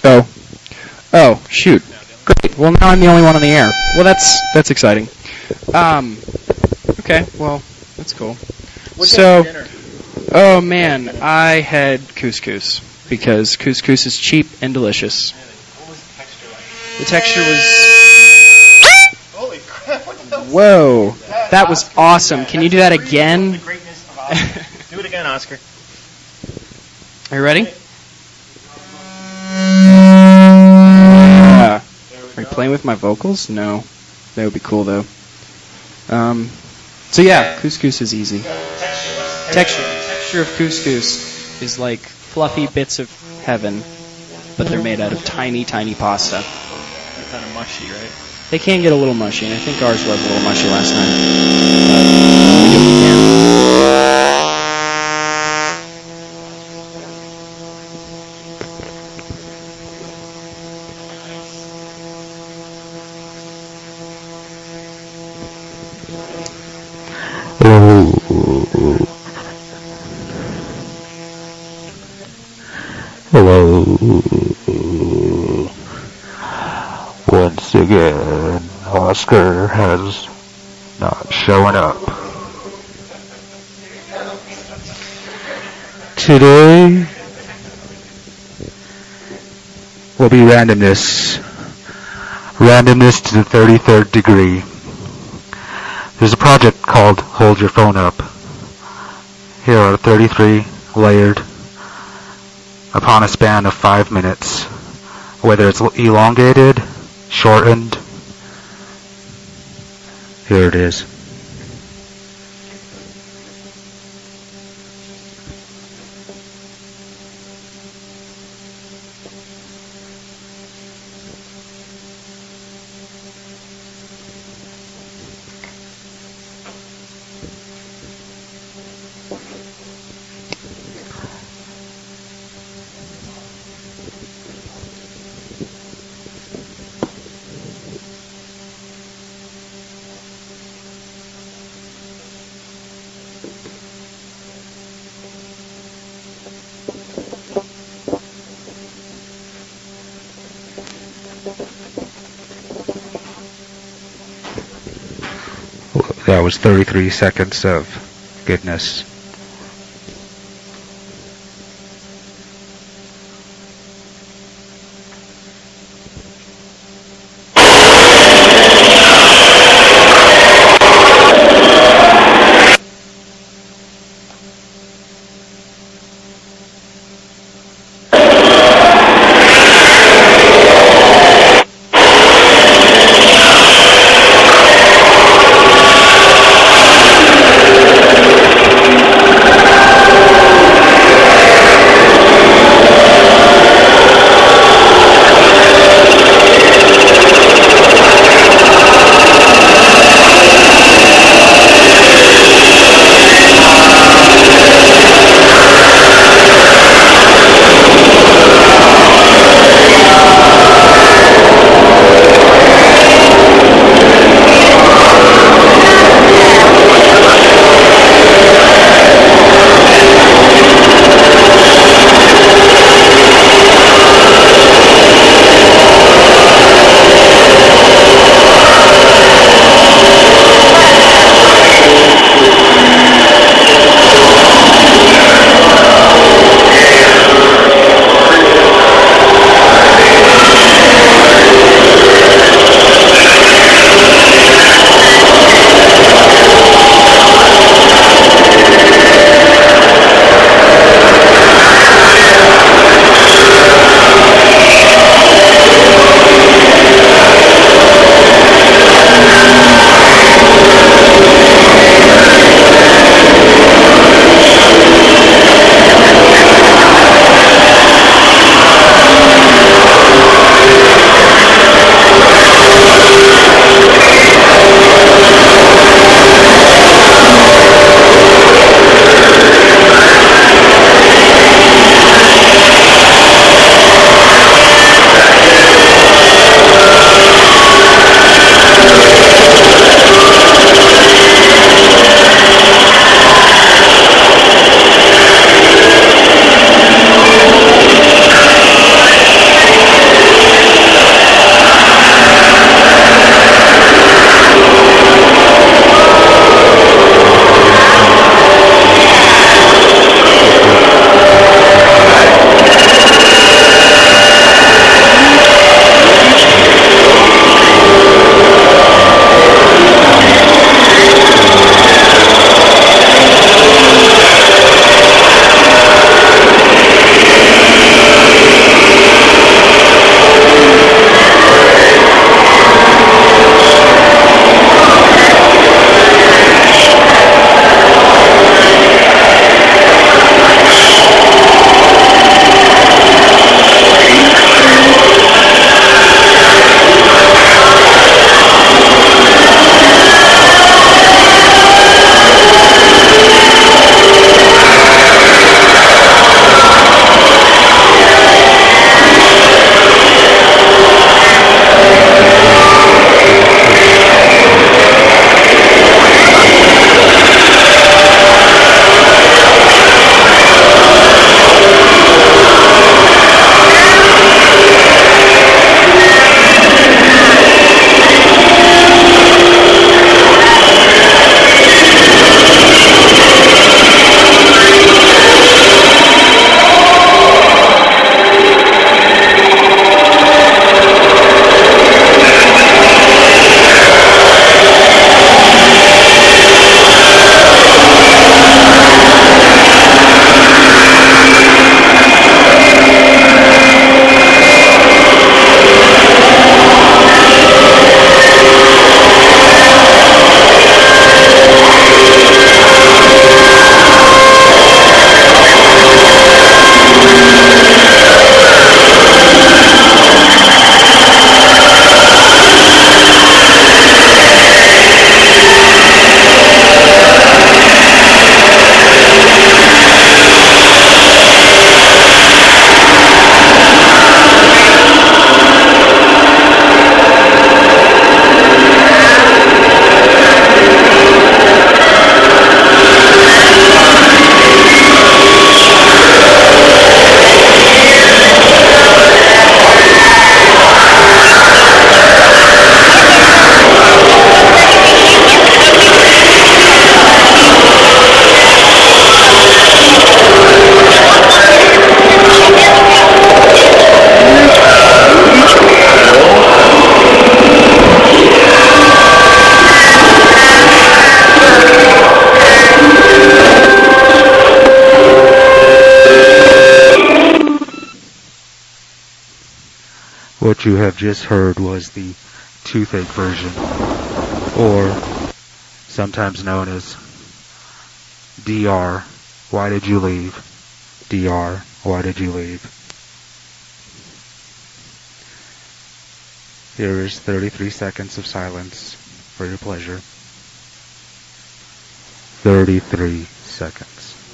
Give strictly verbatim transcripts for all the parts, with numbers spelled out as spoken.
Oh. Oh, shoot. Great. Well, now I'm the only one on the air. Well, that's that's exciting. Um, okay, well, that's cool. What So, dinner? oh man, I had couscous because couscous is cheap and delicious. What was the texture like? The texture was... Holy crap! What the Whoa, that was awesome. Can you do that again? The greatness of Oscar. Do it again, Oscar. Are you ready? Yeah. Are you playing with my vocals? No. That would be cool, though. Um, so yeah, couscous is easy. Texture. Texture of couscous is like fluffy bits of heaven, but they're made out of tiny, tiny pasta. They're kind of mushy, right? They can get a little mushy, and I think ours was a little mushy last night. But we do what we can. Hello. Once again, Oscar has not shown up. Today will be randomness. Randomness to the thirty-third degree. There's a project called Hold Your Phone Up. Here are thirty-three layered upon a span of five minutes, whether it's elongated, shortened. Here it is. That was thirty-three seconds of goodness. What you have just heard was the toothache version, or sometimes known as D R, Why Did You Leave? D R, Why Did You Leave? Here is thirty-three seconds of silence for your pleasure. thirty-three seconds.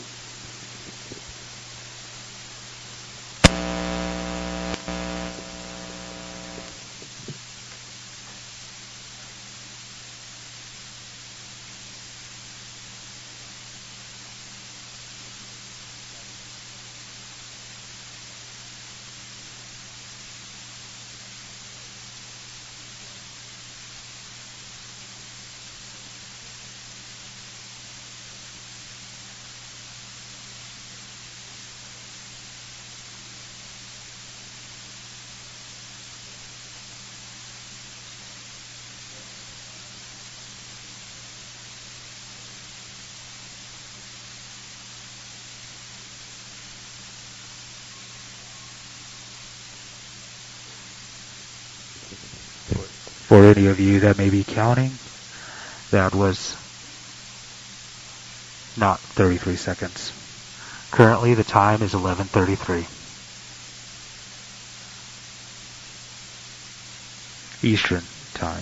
For any of you that may be counting, that was not thirty-three seconds. Currently the time is eleven thirty-three. Eastern time.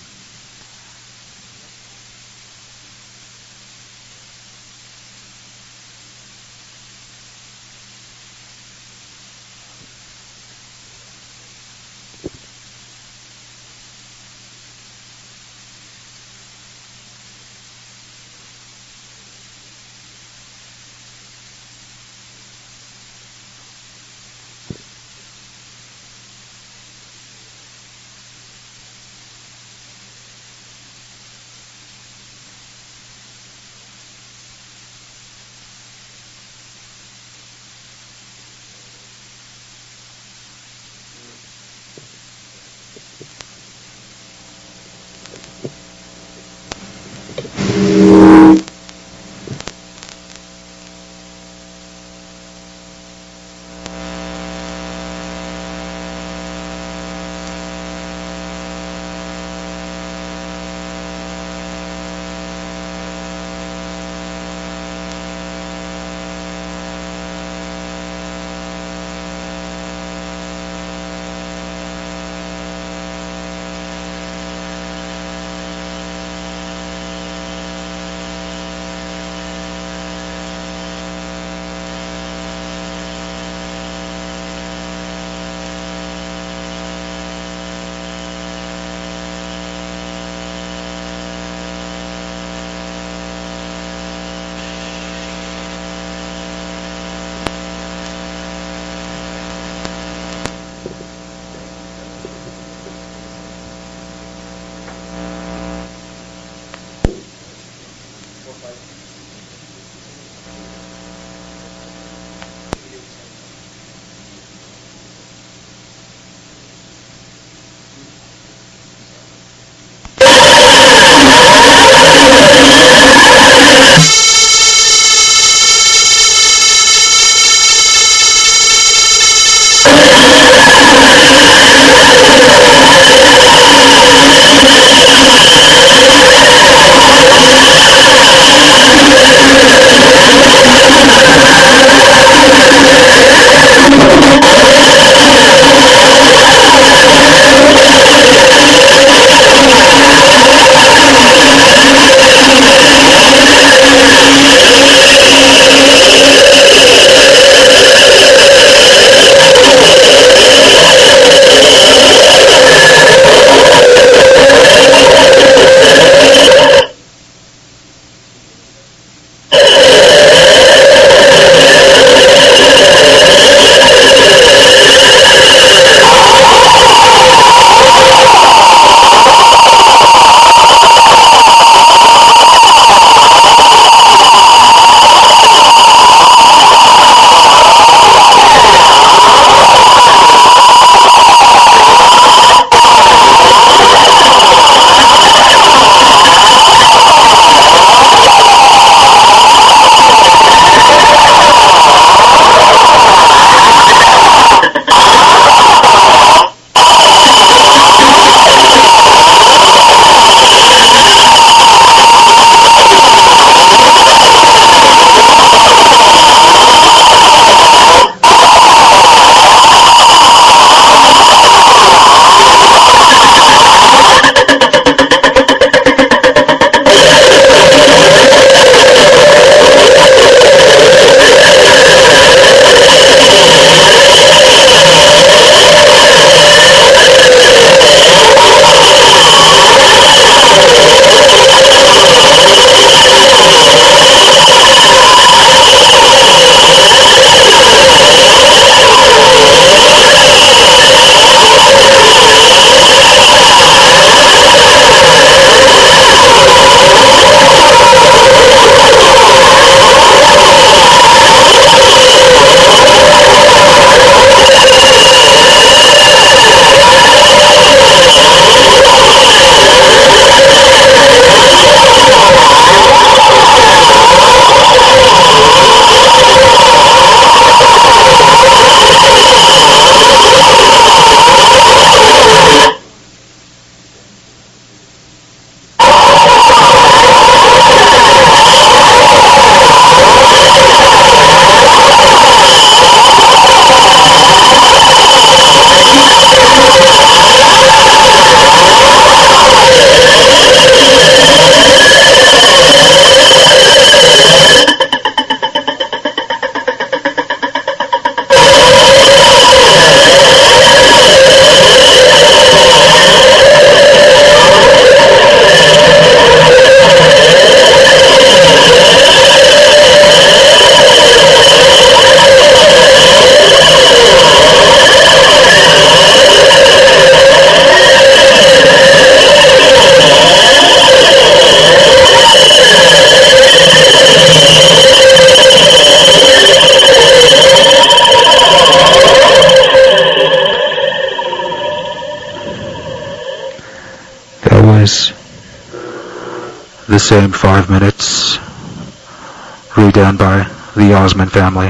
is the same five minutes redone by the Osmond family.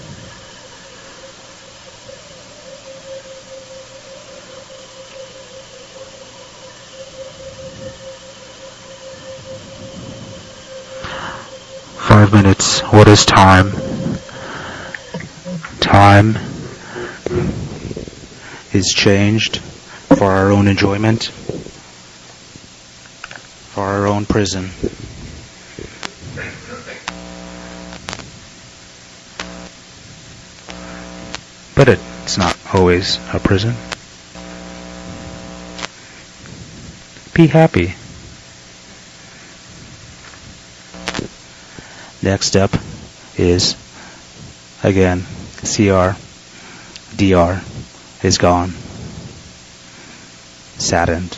Five minutes. What is time? Time is changed for our own enjoyment, for our own prison. But it's not always a prison. Be happy. Next up is, again, C R, D R is gone. Saddened.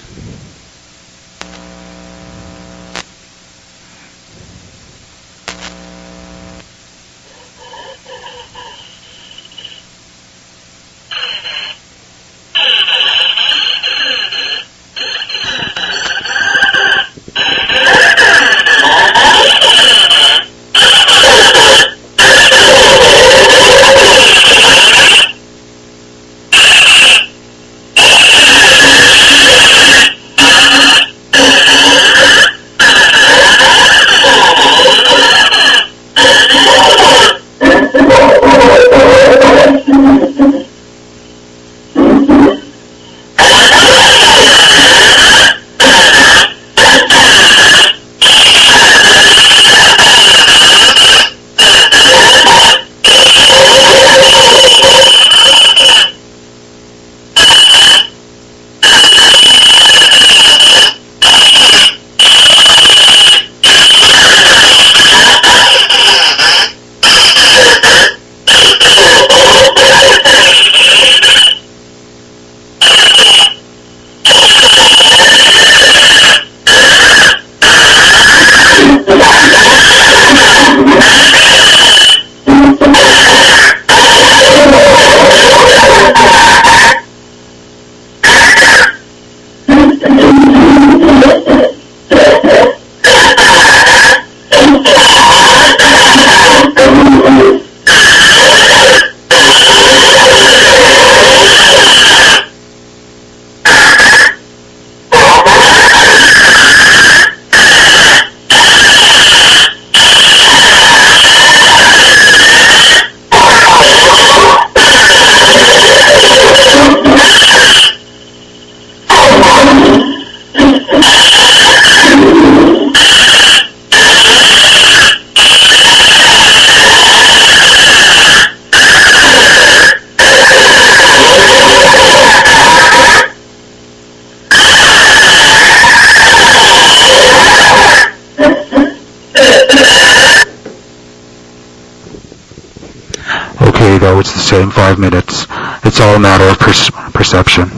Though it's the same five minutes, it's all a matter of per- perception.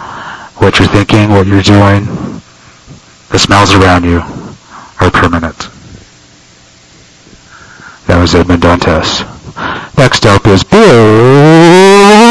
What you're thinking, what you're doing, the smells around you are permanent. That was Edmond Dantes. Next up is Bill